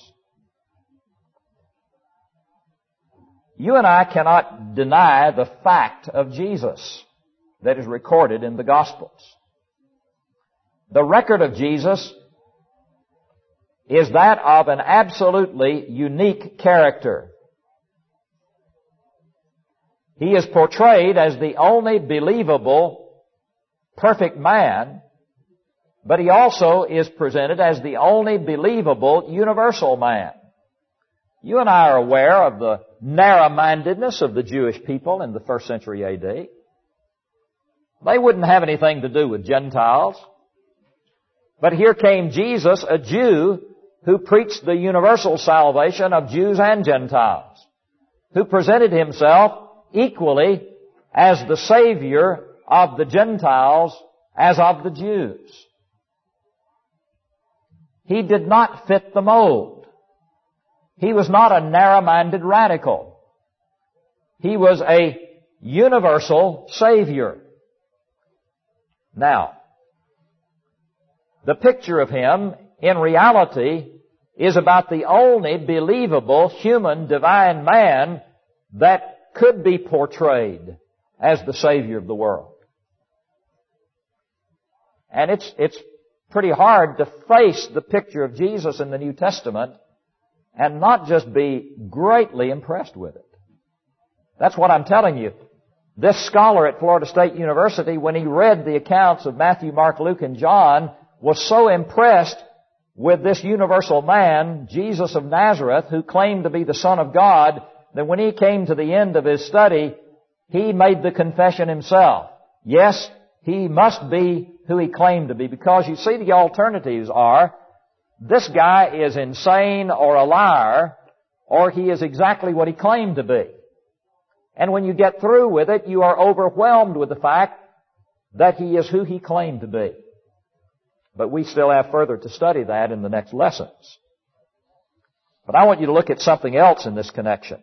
You and I cannot deny the fact of Jesus that is recorded in the Gospels. The record of Jesus is that of an absolutely unique character. He is portrayed as the only believable, perfect man, but He also is presented as the only believable, universal man. You and I are aware of the narrow-mindedness of the Jewish people in the first century A.D. They wouldn't have anything to do with Gentiles. But here came Jesus, a Jew, who preached the universal salvation of Jews and Gentiles, who presented Himself equally as the Savior of the Gentiles as of the Jews. He did not fit the mold. He was not a narrow-minded radical. He was a universal Savior. Now, the picture of Him, in reality, is about the only believable human divine man that could be portrayed as the Savior of the world. And it's pretty hard to face the picture of Jesus in the New Testament and not just be greatly impressed with it. That's what I'm telling you. This scholar at Florida State University, when he read the accounts of Matthew, Mark, Luke, and John, was so impressed with this universal man, Jesus of Nazareth, who claimed to be the Son of God, that when he came to the end of his study, he made the confession himself. Yes, he must be who he claimed to be, because you see the alternatives are, this guy is insane or a liar, or he is exactly what he claimed to be. And when you get through with it, you are overwhelmed with the fact that he is who he claimed to be. But we still have further to study that in the next lessons. But I want you to look at something else in this connection.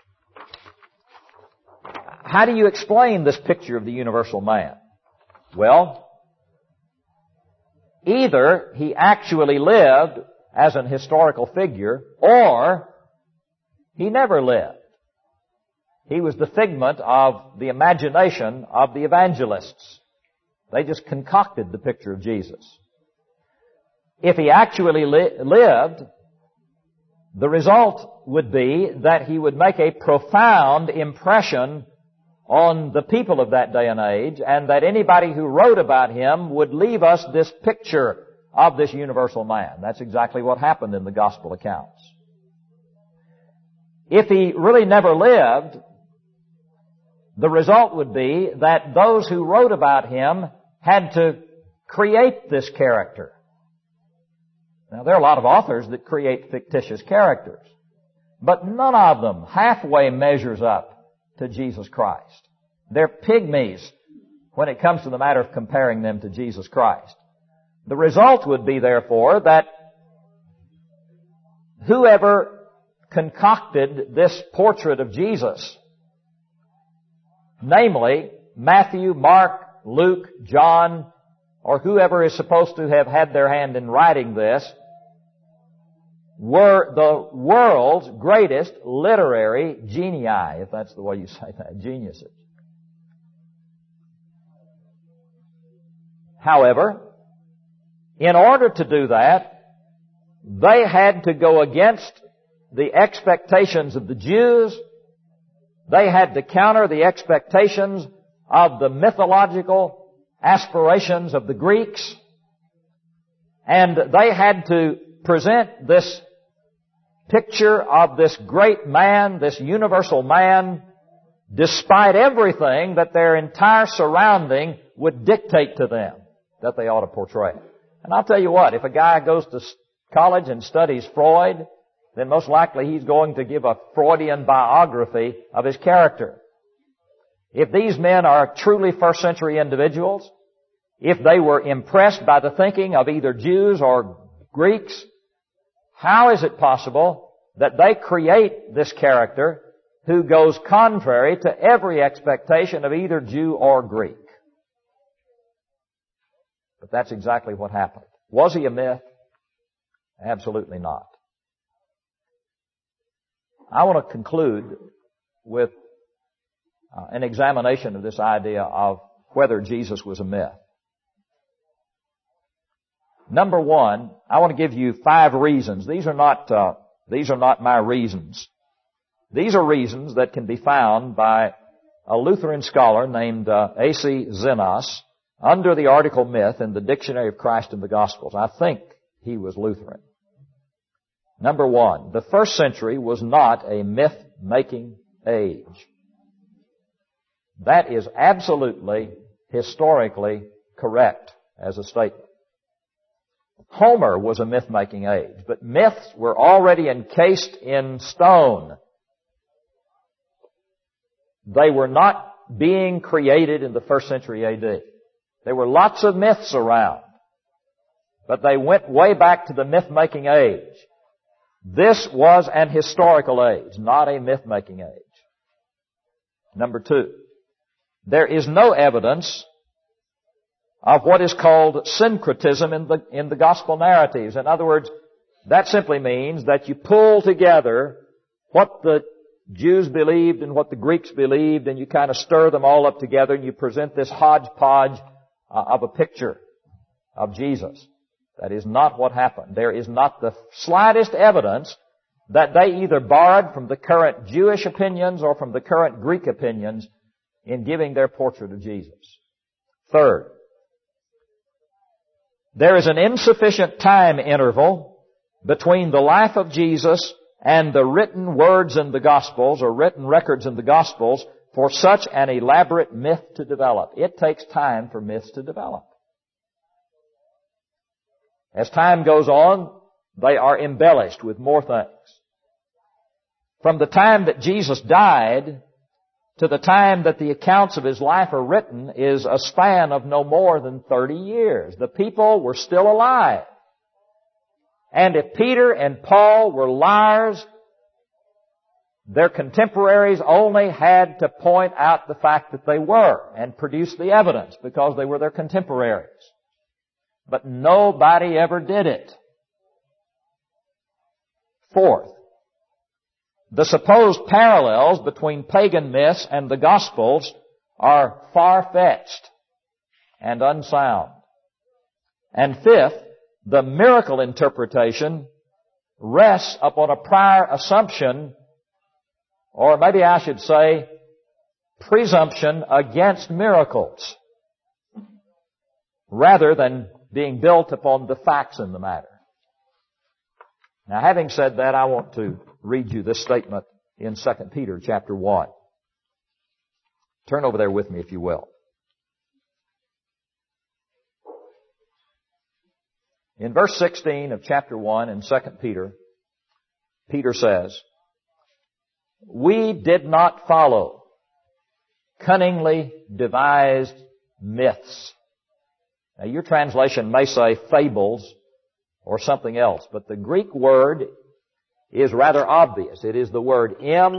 How do you explain this picture of the universal man? Well, either he actually lived as an historical figure, or he never lived. He was the figment of the imagination of the evangelists. They just concocted the picture of Jesus. If he actually lived, the result would be that he would make a profound impression on the people of that day and age, and that anybody who wrote about him would leave us this picture of this universal man. That's exactly what happened in the gospel accounts. If he really never lived, the result would be that those who wrote about him had to create this character. Now, there are a lot of authors that create fictitious characters, but none of them halfway measures up to Jesus Christ. They're pygmies when it comes to the matter of comparing them to Jesus Christ. The result would be, therefore, that whoever concocted this portrait of Jesus, namely Matthew, Mark, Luke, John, or whoever is supposed to have had their hand in writing this, were the world's greatest literary genii, if that's the way you say that, geniuses. However, in order to do that, they had to go against the expectations of the Jews. They had to counter the expectations of the mythological aspirations of the Greeks. And they had to present this picture of this great man, this universal man, despite everything that their entire surrounding would dictate to them that they ought to portray. And I'll tell you what, if a guy goes to college and studies Freud, then most likely he's going to give a Freudian biography of his character. If these men are truly first century individuals, if they were impressed by the thinking of either Jews or Greeks, how is it possible that they create this character who goes contrary to every expectation of either Jew or Greek? But that's exactly what happened. Was he a myth? Absolutely not. I want to conclude with an examination of this idea of whether Jesus was a myth. Number one, I want to give you 5 reasons. These are not my reasons. These are reasons that can be found by a Lutheran scholar named A.C. Zenas under the article myth in the Dictionary of Christ and the Gospels. I think he was Lutheran. Number one, the first century was not a myth-making age. That is absolutely, historically correct as a statement. Homer was a myth-making age, but myths were already encased in stone. They were not being created in the first century A.D. There were lots of myths around, but they went way back to the myth-making age. This was an historical age, not a myth-making age. Number two, there is no evidence of what is called syncretism in the gospel narratives. In other words, that simply means that you pull together what the Jews believed and what the Greeks believed, and you kind of stir them all up together, and you present this hodgepodge of a picture of Jesus. That is not what happened. There is not the slightest evidence that they either borrowed from the current Jewish opinions or from the current Greek opinions in giving their portrait of Jesus. Third, there is an insufficient time interval between the life of Jesus and the written words in the Gospels or written records in the Gospels for such an elaborate myth to develop. It takes time for myths to develop. As time goes on, they are embellished with more things. From the time that Jesus died to the time that the accounts of His life are written is a span of no more than 30 years. The people were still alive. And if Peter and Paul were liars, their contemporaries only had to point out the fact that they were and produce the evidence because they were their contemporaries. But nobody ever did it. Fourth, the supposed parallels between pagan myths and the Gospels are far-fetched and unsound. And fifth, the miracle interpretation rests upon a prior assumption, or maybe I should say, presumption against miracles, rather than being built upon the facts in the matter. Now, having said that, I want to read you this statement in 2 Peter chapter 1. Turn over there with me, if you will. In verse 16 of chapter 1 in 2 Peter, Peter says, "We did not follow cunningly devised myths." Now, your translation may say fables or something else, but the Greek word is rather obvious. It is the word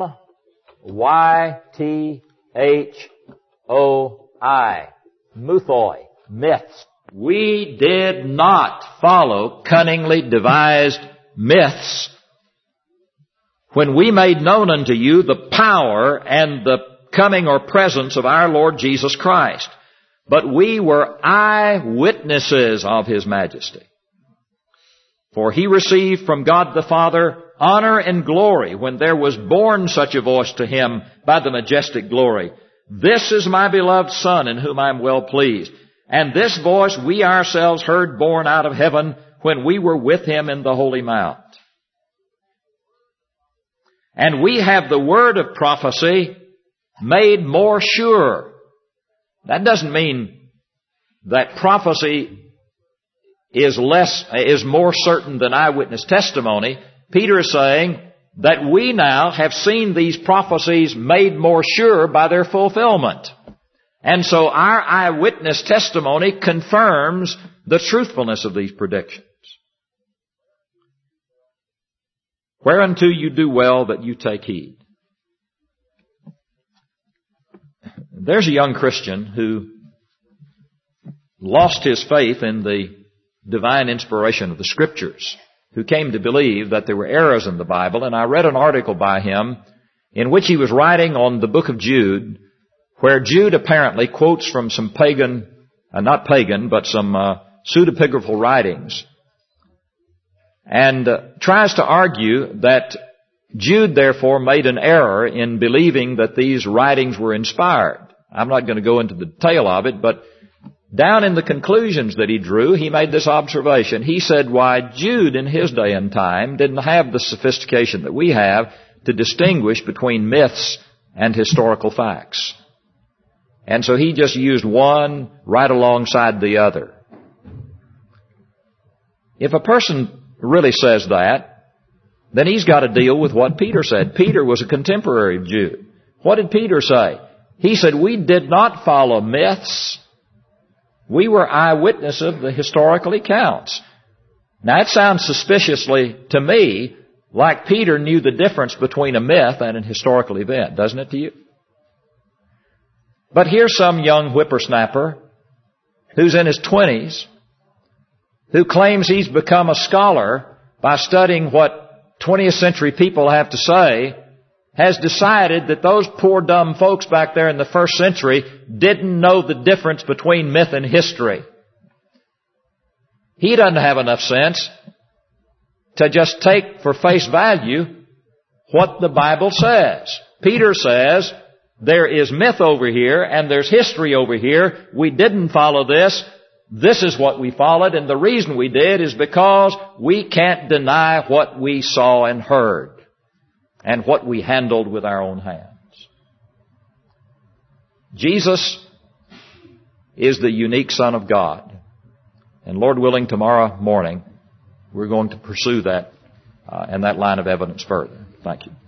M-Y-T-H-O-I. Muthoi. Myths. We did not follow cunningly devised myths when we made known unto you the power and the coming or presence of our Lord Jesus Christ. But we were eyewitnesses of His majesty. For He received from God the Father honor and glory when there was borne such a voice to Him by the majestic glory. This is my beloved Son in whom I am well pleased. And this voice we ourselves heard borne out of heaven when we were with him in the Holy Mount. And we have the word of prophecy made more sure. That doesn't mean that prophecy is more certain than eyewitness testimony. Peter is saying that we now have seen these prophecies made more sure by their fulfillment. And so our eyewitness testimony confirms the truthfulness of these predictions. Whereunto you do well that you take heed. There's a young Christian who lost his faith in the divine inspiration of the Scriptures, who came to believe that there were errors in the Bible, and I read an article by him in which he was writing on the book of Jude, where Jude apparently quotes from some some pseudepigraphal writings, and tries to argue that Jude therefore made an error in believing that these writings were inspired. I'm not going to go into the detail of it, but down in the conclusions that he drew, he made this observation. He said, why, Jude in his day and time didn't have the sophistication that we have to distinguish between myths and historical facts. And so he just used one right alongside the other. If a person really says that, then he's got to deal with what Peter said. Peter was a contemporary of Jude. What did Peter say? He said, we did not follow myths. We were eyewitnesses of the historical accounts. Now, it sounds suspiciously to me like Peter knew the difference between a myth and an historical event, doesn't it to you? But here's some young whippersnapper who's in his 20s, who claims he's become a scholar by studying what 20th century people have to say, has decided that those poor dumb folks back there in the first century didn't know the difference between myth and history. He doesn't have enough sense to just take for face value what the Bible says. Peter says, there is myth over here and there's history over here. We didn't follow this. This is what we followed, and the reason we did is because we can't deny what we saw and heard and what we handled with our own hands. Jesus is the unique Son of God. And Lord willing, tomorrow morning, we're going to pursue that and that line of evidence further. Thank you.